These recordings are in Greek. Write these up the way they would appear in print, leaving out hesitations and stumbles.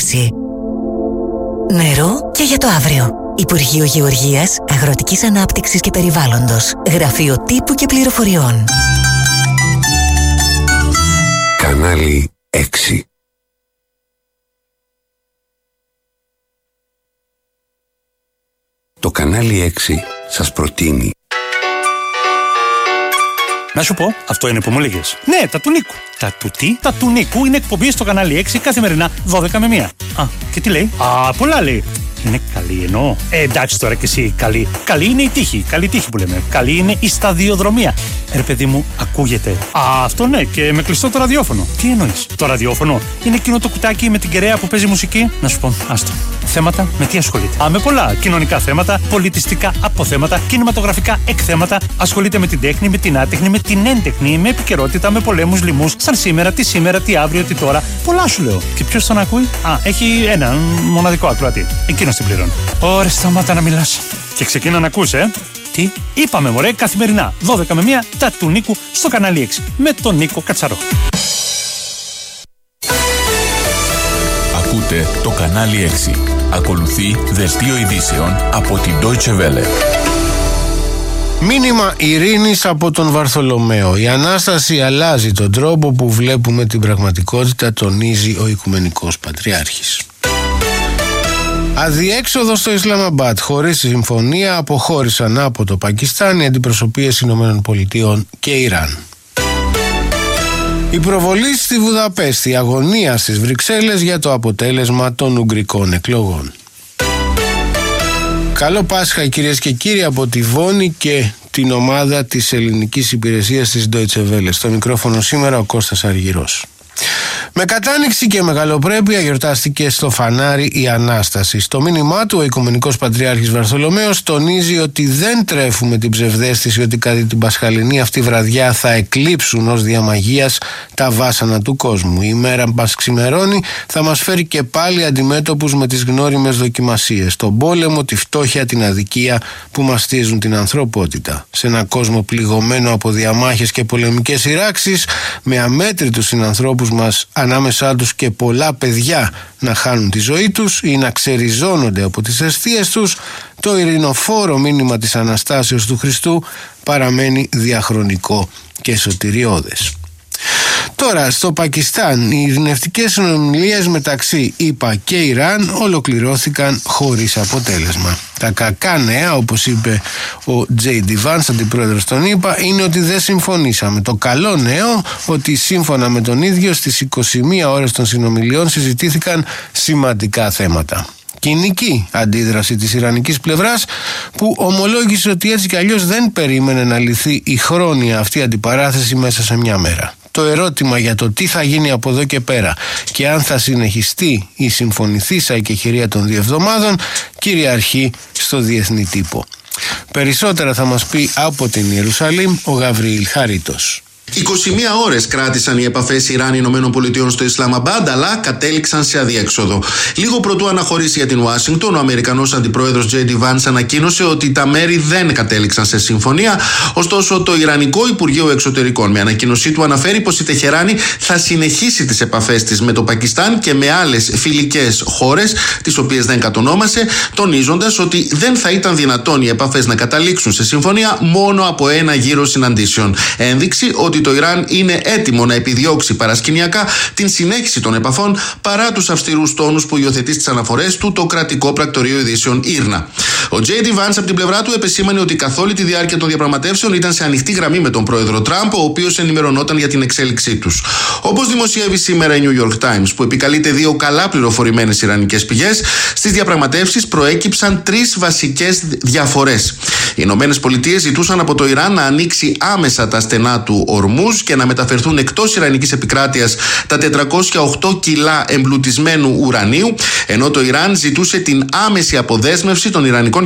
ανανέωση. Νερό και για το αύριο. Υπουργείο Γεωργίας, Αγροτικής Ανάπτυξης και Περιβάλλοντος. Γραφείο Τύπου και Πληροφοριών. Κανάλι 6. Το κανάλι 6 σας προτείνει. Να σου πω, αυτό είναι που μου έλεγες. Ναι, τα του Νίκου. Τα του τι? Τα του Νίκου είναι εκπομπή στο κανάλι 6 καθημερινά 12 με 1. Α, και τι λέει? Α, πολλά λέει. Είναι καλή εννοώ. Εντάξει τώρα κι εσύ, καλή. Καλή είναι η τύχη. Καλή τύχη που λέμε. Καλή είναι η σταδιοδρομία. Ρε παιδί μου, ακούγεται. Α, αυτό ναι, και με κλειστό το ραδιόφωνο. Τι εννοείς? Το ραδιόφωνο είναι εκείνο το κουτάκι με την κεραία που παίζει μουσική. Να σου πω, άστο. Θέματα με τι ασχολείται? Α, με πολλά. Κοινωνικά θέματα, πολιτιστικά αποθέματα, κινηματογραφικά εκθέματα. Ασχολείται με την τέχνη, με την άτεχνη, με την έντεχνη, με επικαιρότητα, με πολέμους, λοιμούς. Σαν σήμερα, τι αύριο, τι τώρα. Πολλά σου λέω. Και ποιος τον ακούει? Α, έχει έναν μοναδικό ακροατή. Εκείνος την πληρώνει. Ωραία, σταμάτα να μιλάς. Και ξεκίνα να ακούς, Τι? Είπαμε μωρέ, καθημερινά 12 με 1 τα του Νίκου στο κανάλι 6 με τον Νίκο Κατσαρό. Ακούτε το κανάλι 6. Ακολουθεί δελτίο ειδήσεων από την Deutsche Welle. Μήνυμα ειρήνης από τον Βαρθολομαίο. Η Ανάσταση αλλάζει τον τρόπο που βλέπουμε την πραγματικότητα, τονίζει ο Οικουμενικός Πατριάρχης. Αδιέξοδο στο Ισλαμαμπάτ. Χωρίς συμφωνία αποχώρησαν από το Πακιστάν οι αντιπροσωπείες Ηνωμένων Πολιτειών και Ιράν. Η προβολή στη Βουδαπέστη, αγωνία στις Βρυξέλλες για το αποτέλεσμα των Ουγγρικών εκλογών. Καλό Πάσχα κυρίες και κύριοι από τη Βόνη και την ομάδα της ελληνικής υπηρεσίας της Deutsche Welle. Στο μικρόφωνο σήμερα ο Κώστας Αργυρός. Με κατάνοιξη και μεγαλοπρέπεια γιορτάστηκε στο φανάρι η Ανάσταση. Στο μήνυμά του ο Οικουμενικός Πατριάρχης Βαρθολομαίος τονίζει ότι δεν τρέφουμε την ψευδαίσθηση ότι κατά την πασχαλινή αυτή βραδιά θα εκλείψουν ως διαμαγείας τα βάσανα του κόσμου. Η μέρα που μας ξημερώνει θα μας φέρει και πάλι αντιμέτωπους με τις γνώριμες δοκιμασίες, τον πόλεμο, τη φτώχεια, την αδικία που μαστίζουν την ανθρωπότητα. Σε ένα κόσμο πληγωμένο από διαμάχες και πολεμικές σειράξεις, με αμέτρητους συνανθρώπους μας, ανάμεσά τους και πολλά παιδιά να χάνουν τη ζωή τους ή να ξεριζώνονται από τις αιστείες τους, το ειρηνοφόρο μήνυμα της Αναστάσεως του Χριστού παραμένει διαχρονικό και σωτηριώδες. Τώρα στο Πακιστάν οι ειρηνευτικές συνομιλίες μεταξύ ΗΠΑ και Ιράν ολοκληρώθηκαν χωρίς αποτέλεσμα. Τα κακά νέα, όπως είπε ο J.D. Vance, αντιπρόεδρος των ΗΠΑ, είναι ότι δεν συμφωνήσαμε. Το καλό νέο ότι σύμφωνα με τον ίδιο στις 21 ώρες των συνομιλιών συζητήθηκαν σημαντικά θέματα. Κοινική αντίδραση της ιρανικής πλευράς που ομολόγησε ότι έτσι κι αλλιώς δεν περίμενε να λυθεί η χρόνια αυτή αντιπαράθεση μέσα σε μια μέρα. Το ερώτημα για το τι θα γίνει από εδώ και πέρα και αν θα συνεχιστεί η συμφωνηθήσα εκεχηρία των 2 εβδομάδων κυριαρχεί στο διεθνή τύπο. Περισσότερα θα μας πει από την Ιερουσαλήμ ο Γαβριήλ Χαρίτος. 21 ώρες κράτησαν οι επαφές Ιράν-ΗΠΑ στο Ισλαμαμπάντ, αλλά κατέληξαν σε αδιέξοδο. Λίγο πρωτού αναχωρήσει για την Ουάσιγκτον, ο Αμερικανός αντιπρόεδρος J.D. Vance ανακοίνωσε ότι τα μέρη δεν κατέληξαν σε συμφωνία. Ωστόσο, το Ιρανικό Υπουργείο Εξωτερικών με ανακοίνωσή του αναφέρει πως η Τεχεράνη θα συνεχίσει τις επαφές της με το Πακιστάν και με άλλες φιλικές χώρες, τις οποίες δεν κατονόμασε, τονίζοντας ότι δεν θα ήταν δυνατόν οι επαφές να καταλήξουν σε συμφωνία μόνο από ένα γύρο συναντήσεων. Ένδειξη ότι το Ιράν είναι έτοιμο να επιδιώξει παρασκηνιακά την συνέχιση των επαφών παρά τους αυστηρούς τόνους που υιοθετεί στις αναφορές του το κρατικό πρακτορείο ειδήσεων Ήρνα. Ο J.D. Vance από την πλευρά του επεσήμανε ότι καθ' όλη τη διάρκεια των διαπραγματεύσεων ήταν σε ανοιχτή γραμμή με τον πρόεδρο Τραμπ, ο οποίος ενημερωνόταν για την εξέλιξή τους. Όπως δημοσιεύει σήμερα η New York Times, που επικαλείται 2 καλά πληροφορημένες ιρανικές πηγές, στις διαπραγματεύσεις προέκυψαν 3 βασικές διαφορές. Οι ΗΠΑ ζητούσαν από το Ιράν να ανοίξει άμεσα τα στενά του Ορμούζ και να μεταφερθούν εκτός ιρανικής επικράτειας τα 408 κιλά εμπλουτισμένου ουρανίου, ενώ το Ιράν ζητούσε την άμεση αποδέσμευση των ιρανικών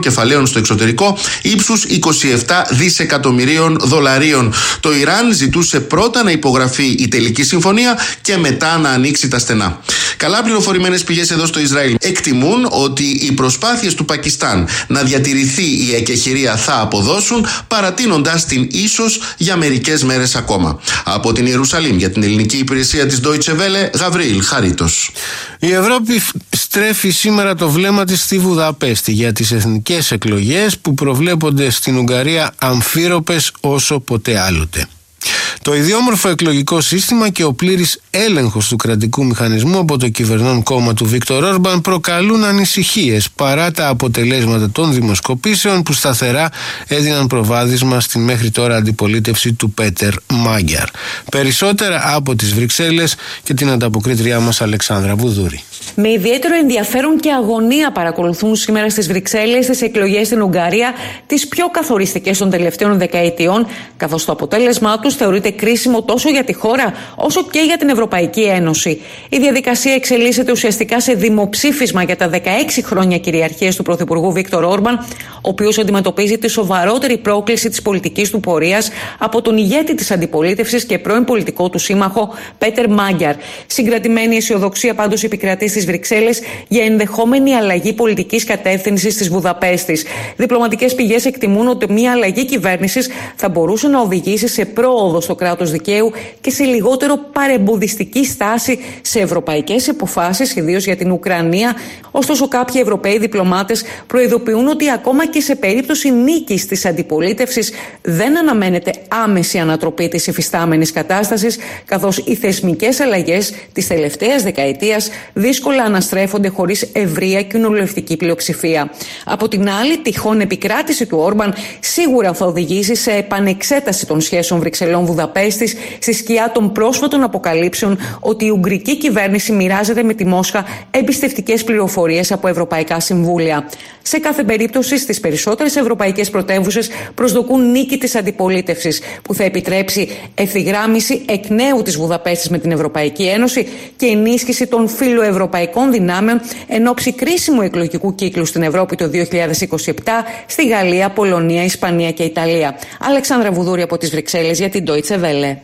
κεφαλαίων στο εξωτερικό ύψους 27 δισεκατομμυρίων δολαρίων. Το Ιράν ζητούσε πρώτα να υπογραφεί η τελική συμφωνία και μετά να ανοίξει τα στενά. Καλά πληροφορημένες πηγές εδώ στο Ισραήλ εκτιμούν ότι οι προσπάθειες του Πακιστάν να διατηρηθεί η εκεχηρία θα αποδώσουν, παρατείνοντας την ίσως για μερικές μέρες ακόμα. Από την Ιερουσαλήμ για την ελληνική υπηρεσία της Deutsche Welle, Γαβρίλ Χαρίτος. Η Ευρώπη στρέφει σήμερα το βλέμμα της στη Βουδαπέστη για τις εθνικές εκλογές που προβλέπονται στην Ουγγαρία αμφίροπες όσο ποτέ άλλοτε. Το ιδιόμορφο εκλογικό σύστημα και ο πλήρης έλεγχος του κρατικού μηχανισμού από το κυβερνών κόμμα του Βίκτορ Όρμπαν προκαλούν ανησυχίες παρά τα αποτελέσματα των δημοσκοπήσεων που σταθερά έδιναν προβάδισμα στην μέχρι τώρα αντιπολίτευση του Πέτερ Μάγκιαρ. Περισσότερα από τις Βρυξέλλες και την ανταποκρίτριά μας Αλεξάνδρα Βουδούρη. Με ιδιαίτερο ενδιαφέρον και αγωνία παρακολουθούν σήμερα στις Βρυξέλλες τις εκλογές στην Ουγγαρία, τις πιο καθοριστικές των τελευταίων δεκαετιών, καθώς το αποτέλεσμά τους θεωρείται κρίσιμο τόσο για τη χώρα όσο και για την Ευρωπαϊκή Ένωση. Η διαδικασία εξελίσσεται ουσιαστικά σε δημοψήφισμα για τα 16 χρόνια κυριαρχίας του Πρωθυπουργού Βίκτορ Όρμπαν, ο οποίος αντιμετωπίζει τη σοβαρότερη πρόκληση της πολιτικής του πορείας από τον ηγέτη της αντιπολίτευσης και πρώην πολιτικό του σύμμαχο Πέτερ Μάγκιαρ. Συγκρατημένη αισιοδοξία πάντως επικρατεί στις Βρυξέλλες για ενδεχόμενη αλλαγή πολιτικής κατεύθυνσης της Βουδαπέστης. Διπλωματικές πηγές εκτιμούν ότι μια αλλαγή κυβέρνησης θα μπορούσε να οδηγήσει σε πρόοδο στο κράτος δικαίου και σε λιγότερο παρεμποδιστική στάση σε ευρωπαϊκές αποφάσεις, ιδίως για την Ουκρανία. Ωστόσο, κάποιοι Ευρωπαίοι διπλωμάτες προειδοποιούν ότι ακόμα και σε περίπτωση νίκης της αντιπολίτευσης δεν αναμένεται άμεση ανατροπή της υφιστάμενης κατάστασης, καθώς οι θεσμικές αλλαγές της τελευταίας δεκαετίας δύσκολα αναστρέφονται χωρίς ευρεία κοινοβουλευτική πλειοψηφία. Από την άλλη, τυχόν επικράτηση του Όρμπαν σίγουρα θα οδηγήσει σε επανεξέταση των σχέσεων Βρυξελών-Βουδαπέστης στη σκιά των πρόσφατων αποκαλύψεων ότι η Ουγγρική κυβέρνηση μοιράζεται με τη Μόσχα εμπιστευτικές πληροφορίες από ευρωπαϊκά συμβούλια. Σε κάθε περίπτωση, στις περισσότερες ευρωπαϊκές πρωτεύουσες προσδοκούν νίκη της αντιπολίτευσης, που θα επιτρέψει ευθυγράμμιση εκ νέου της Βουδαπέστης με την Ευρωπαϊκή Ένωση και ενίσχυση των φιλοευρωπαϊκών δυνάμεων εν ώψη κρίσιμου εκλογικού κύκλου στην Ευρώπη το 2027 στη Γαλλία, Πολωνία, Ισπανία και Ιταλία. Αλεξάνδρα Βουδούρη από τις Βρυξέλλες για την Deutsche Welle.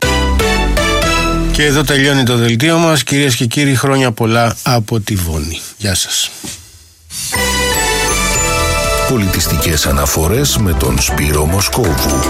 Και εδώ τελειώνει το δελτίο μας. Κυρίες και κύριοι, χρόνια πολλά από τη Βόνη. Γεια σας. Πολιτιστικές αναφορές με τον Σπύρο Μοσκόβου.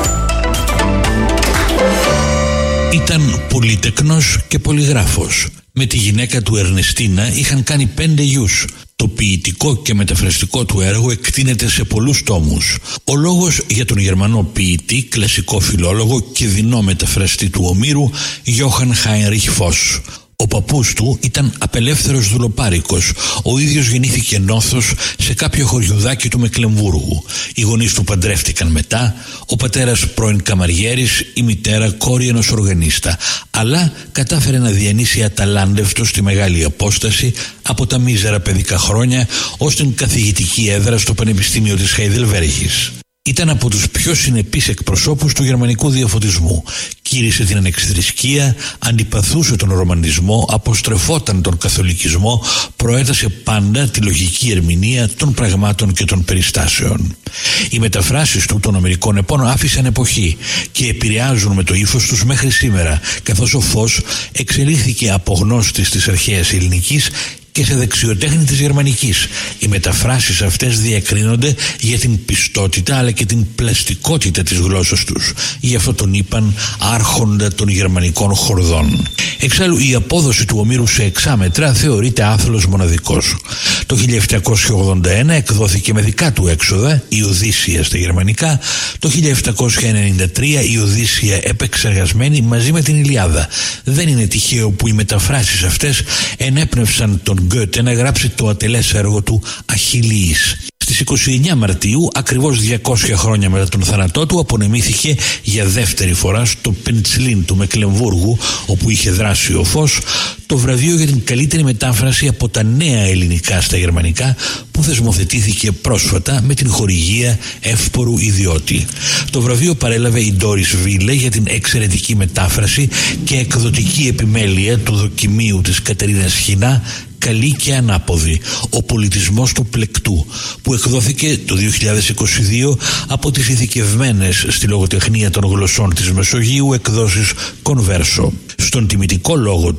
Ήταν πολύτεκνος και πολυγράφος. Με τη γυναίκα του Ερνεστίνα είχαν κάνει 5 γιους. Το ποιητικό και μεταφραστικό του έργο εκτείνεται σε πολλούς τόμους. Ο λόγος για τον Γερμανό ποιητή, κλασικό φιλόλογο και δεινό μεταφραστή του Ομήρου, Johann Heinrich Voss. Ο παππούς του ήταν απελεύθερος δουλοπάρικος. Ο ίδιος γεννήθηκε νόθος σε κάποιο χωριουδάκι του Μεκλεμβούργου. Οι γονείς του παντρεύτηκαν μετά, ο πατέρας πρώην καμαριέρης, η μητέρα κόρη ενός οργανίστα. Αλλά κατάφερε να διανύσει αταλάντευτο στη μεγάλη απόσταση από τα μίζερα παιδικά χρόνια ως την καθηγητική έδρα στο Πανεπιστήμιο της Χαϊδελβέργης. Ήταν από τους πιο συνεπείς εκπροσώπους του γερμανικού διαφωτισμού. Κήρυσε την ανεξιθρησκεία, αντιπαθούσε τον ρομαντισμό, αποστρεφόταν τον καθολικισμό, προέτασε πάντα τη λογική ερμηνεία των πραγμάτων και των περιστάσεων. Οι μεταφράσεις του των ομηρικών επών άφησαν εποχή και επηρεάζουν με το ύφος τους μέχρι σήμερα, καθώς ο Φως εξελίχθηκε από γνώστης της αρχαίας ελληνικής και σε δεξιοτέχνη της γερμανικής. Οι μεταφράσεις αυτές διακρίνονται για την πιστότητα αλλά και την πλαστικότητα της γλώσσας τους. Γι' αυτό τον είπαν άρχοντα των γερμανικών χορδών. Εξάλλου η απόδοση του Ομήρου σε εξάμετρα θεωρείται άθλος μοναδικός. Το 1781 εκδόθηκε με δικά του έξοδα η Οδύσσεια στα γερμανικά. Το 1793 η Οδύσσεια επεξεργασμένη μαζί με την Ιλιάδα. Δεν είναι τυχαίο που οι μεταφράσεις αυτές ενέπνευσαν τον Γκέτε να γράψει το ατελές έργο του Αχιλλεΐς. Στις 29 Μαρτίου, ακριβώς 200 χρόνια μετά τον θάνατό του, απονεμήθηκε για δεύτερη φορά στο Πεντσλίν του Μεκλεμβούργου, όπου είχε δράσει ο Φως, το βραβείο για την καλύτερη μετάφραση από τα νέα ελληνικά στα γερμανικά, που θεσμοθετήθηκε πρόσφατα με την χορηγία εύπορου ιδιώτη. Το βραβείο παρέλαβε η Ντόρις Βίλε για την εξαιρετική μετάφραση και εκδοτική επιμέλεια του δοκιμίου της Κατερίνας Χινά καλή και ανάποδη, ο πολιτισμός του πλεκτού, που εκδόθηκε το 2022 από τις ειδικευμένες στη λογοτεχνία των γλωσσών της Μεσογείου εκδόσεις Converso. Στον τιμητικό λόγο